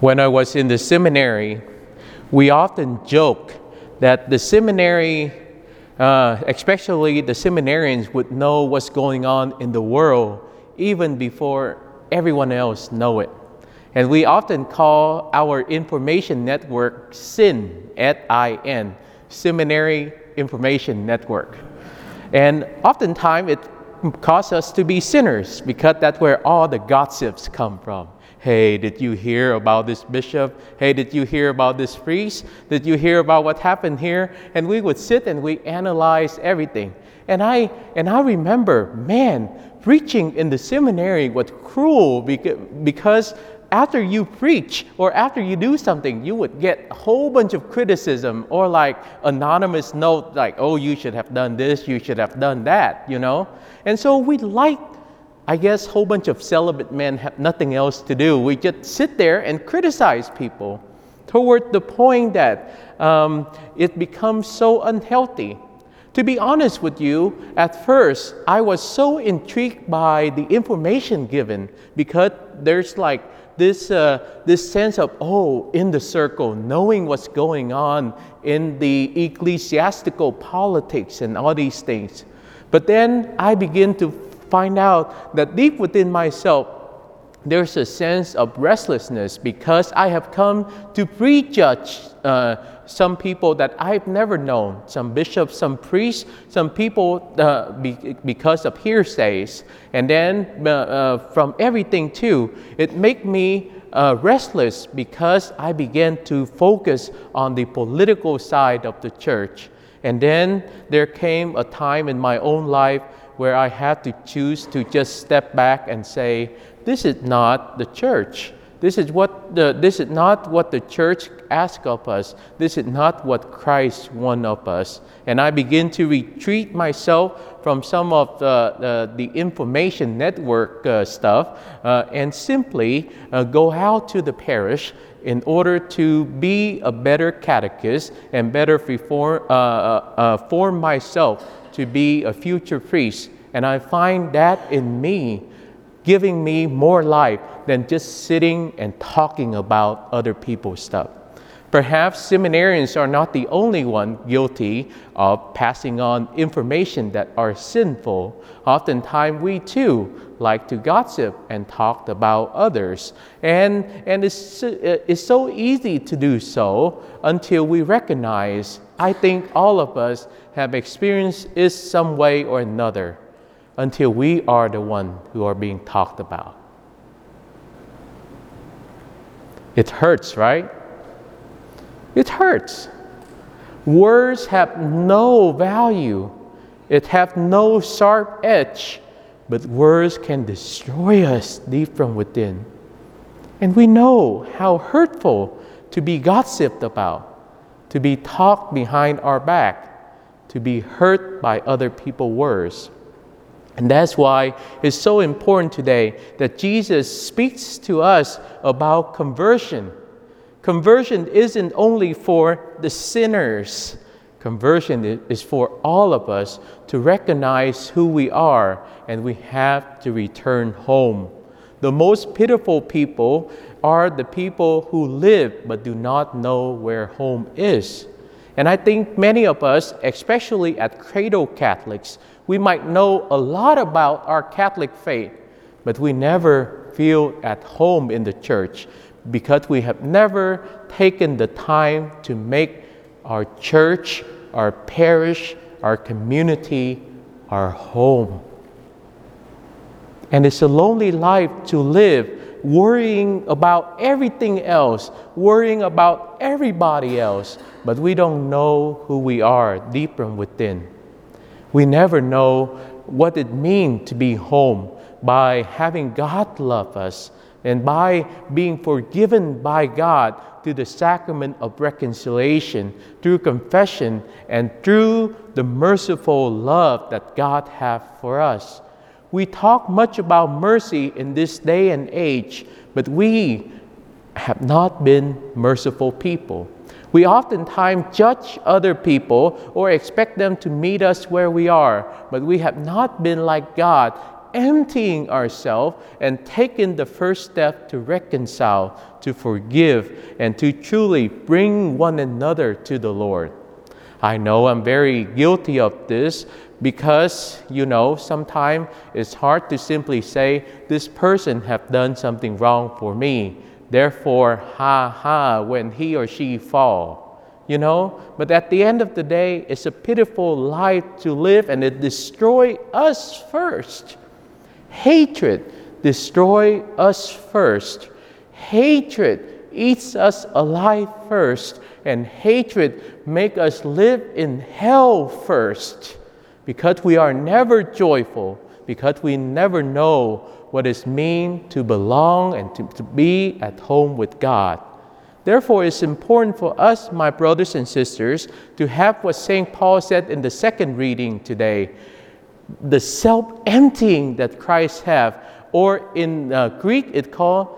When I was in the seminary, we often joke that the seminary, especially the seminarians, would know what's going on in the world even before everyone else know it. And we often call our information network SIN, S-I-N, Seminary Information Network. And oftentimes it causes us to be sinners because that's where all the gossips come from. Hey, did you hear about this bishop? Hey, did you hear about this priest? Did you hear about what happened here? And we would sit and we analyze everything. And I remember, man, preaching in the seminary was cruel because after you preach or after you do something, you would get a whole bunch of criticism or like anonymous note like, oh, you should have done this, you should have done that, you know? And so we I guess, a whole bunch of celibate men have nothing else to do. We just sit there and criticize people toward the point that it becomes so unhealthy. To be honest with you, at first, I was so intrigued by the information given because there's like this sense of, in the circle, knowing what's going on in the ecclesiastical politics and all these things. But then I begin to find out that deep within myself, there's a sense of restlessness because I have come to prejudge some people that I've never known, some bishops, some priests, some people because of hearsays. And then from everything too, it made me restless because I began to focus on the political side of the church. And then there came a time in my own life where I had to choose to just step back and say, this is not the church. This is not what the church asks of us. This is not what Christ wants of us. And I begin to retreat myself from some of the information network stuff and simply go out to the parish in order to be a better catechist and better form myself to be a future priest. And I find that in me, giving me more life than just sitting and talking about other people's stuff. Perhaps seminarians are not the only one guilty of passing on information that are sinful. Oftentimes we too like to gossip and talk about others. And it's so easy to do so until we recognize, I think all of us have experienced it some way or another, until we are the one who are being talked about. It hurts, right? It hurts. Words have no value. It have no sharp edge, but words can destroy us deep from within. And we know how hurtful to be gossiped about, to be talked behind our back, to be hurt by other people's words. And that's why it's so important today that Jesus speaks to us about conversion. Conversion isn't only for the sinners. Conversion is for all of us to recognize who we are, and we have to return home. The most pitiful people are the people who live but do not know where home is. And I think many of us, especially at Cradle Catholics, we might know a lot about our Catholic faith, but we never feel at home in the church because we have never taken the time to make our church, our parish, our community, our home. And it's a lonely life to live worrying about everything else, worrying about everybody else, but we don't know who we are deep from within. We never know what it means to be home by having God love us and by being forgiven by God through the sacrament of reconciliation, through confession, and through the merciful love that God has for us. We talk much about mercy in this day and age, but we have not been merciful people. We oftentimes judge other people or expect them to meet us where we are, but we have not been like God, emptying ourselves and taking the first step to reconcile, to forgive, and to truly bring one another to the Lord. I know I'm very guilty of this because, sometimes it's hard to simply say, this person have done something wrong for me. Therefore, when he or she fall. But at the end of the day, it's a pitiful life to live, and it destroys us first. Hatred destroys us first. Hatred eats us alive first, and hatred makes us live in hell first, because we are never joyful, because we never know what it means to belong and to be at home with God. Therefore, it's important for us, my brothers and sisters, to have what St. Paul said in the second reading today, the self-emptying that Christ have, or in Greek it's called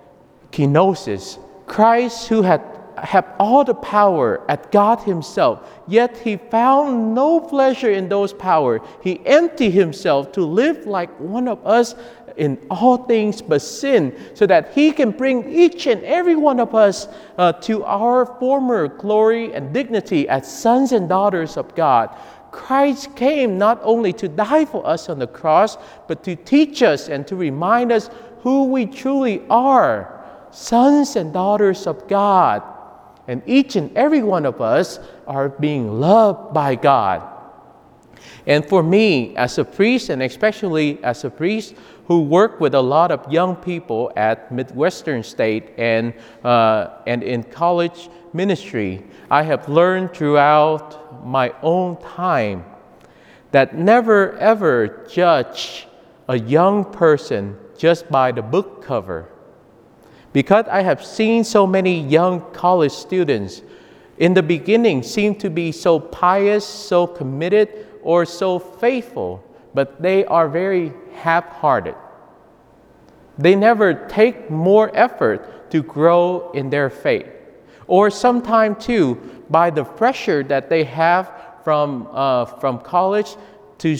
kenosis. Christ, who had all the power at God himself, yet he found no pleasure in those power. He emptied himself to live like one of us in all things but sin, so that he can bring each and every one of us to our former glory and dignity as sons and daughters of God. Christ came not only to die for us on the cross, but to teach us and to remind us who we truly are, sons and daughters of God. And each and every one of us are being loved by God. And for me, as a priest, and especially as a priest who work with a lot of young people at Midwestern State and in college ministry, I have learned throughout my own time that never ever judge a young person just by the book cover. Because I have seen so many young college students in the beginning seem to be so pious, so committed, or so faithful, but they are very half-hearted. They never take more effort to grow in their faith. Or sometimes too, by the pressure that they have from college to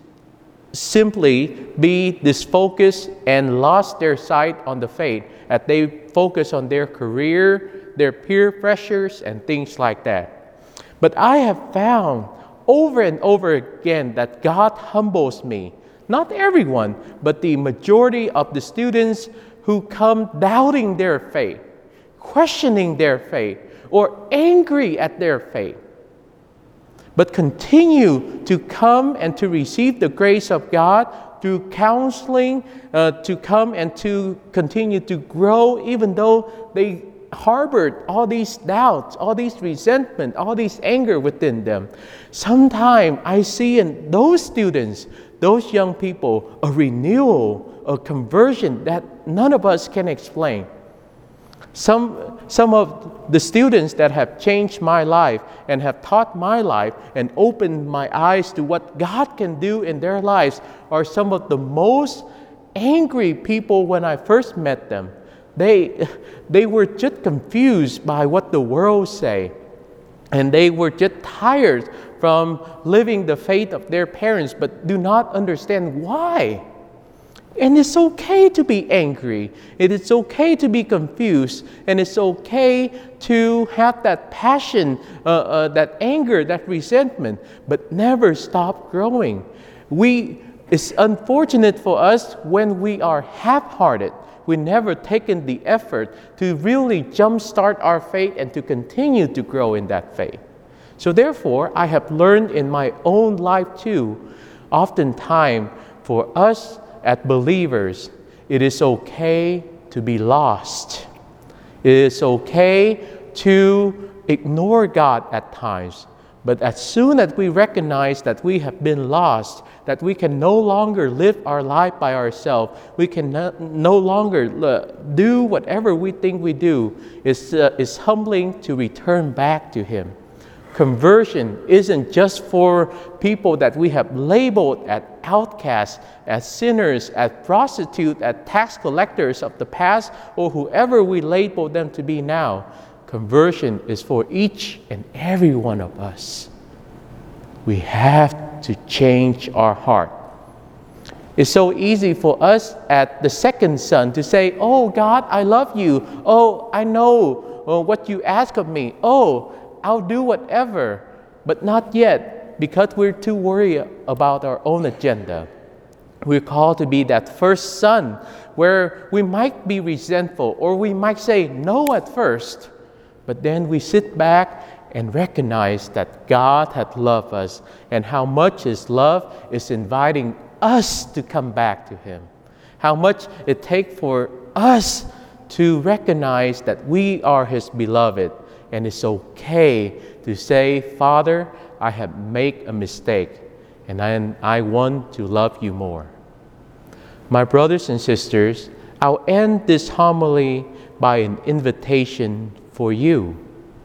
simply be disfocused and lost their sight on the faith, as they focus on their career, their peer pressures, and things like that. But I have found over and over again that God humbles me. Not everyone, but the majority of the students who come doubting their faith, questioning their faith, or angry at their faith, but continue to come and to receive the grace of God through counseling, to come and to continue to grow, even though they harbored all these doubts, all these resentment, all these anger within them. Sometimes I see in those students, those young people, a renewal, a conversion that none of us can explain. Some of the students that have changed my life and have taught my life and opened my eyes to what God can do in their lives are some of the most angry people when I first met them. They were just confused by what the world say, and they were just tired from living the faith of their parents, but do not understand why. And it's okay to be angry. It is okay to be confused, and it's okay to have that passion, that anger, that resentment, but never stop growing. It's unfortunate for us when we are half-hearted. We never taken the effort to really jumpstart our faith and to continue to grow in that faith. So therefore, I have learned in my own life too, oftentimes for us as believers, it is okay to be lost. It is okay to ignore God at times. But as soon as we recognize that we have been lost, that we can no longer live our life by ourselves, we can no longer do whatever we think we do, it's humbling to return back to Him. Conversion isn't just for people that we have labeled as outcasts, as sinners, as prostitutes, as tax collectors of the past, or whoever we label them to be now. Conversion is for each and every one of us. We have to change our heart. It's so easy for us at the second son to say, "Oh God, I love you. Oh, I know what you ask of me. Oh, I'll do whatever." But not yet, because we're too worried about our own agenda. We're called to be that first son where we might be resentful or we might say no at first, but then we sit back and recognize that God had loved us and how much His love is inviting us to come back to Him. How much it takes for us to recognize that we are His beloved, and it's okay to say, "Father, I have made a mistake, and I want to love you more." My brothers and sisters, I'll end this homily by an invitation for you.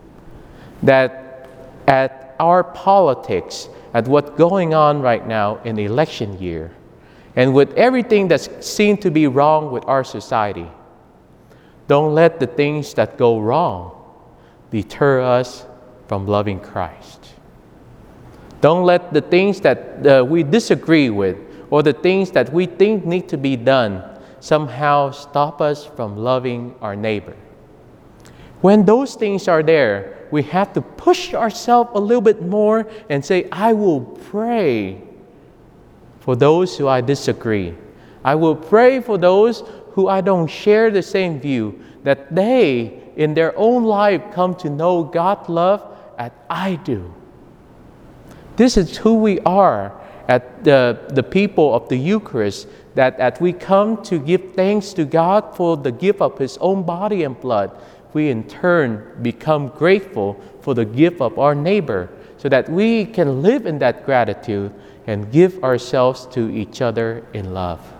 That at our politics, at what's going on right now in the election year, and with everything that's seen to be wrong with our society, don't let the things that go wrong deter us from loving Christ. Don't let the things that we disagree with or the things that we think need to be done somehow stop us from loving our neighbor. When those things are there, we have to push ourselves a little bit more and say, "I will pray for those who I disagree. I will pray for those who I don't share the same view, that they, in their own life, come to know God's love as I do." This is who we are at the people of the Eucharist, that as we come to give thanks to God for the gift of His own body and blood, we in turn become grateful for the gift of our neighbor, so that we can live in that gratitude and give ourselves to each other in love.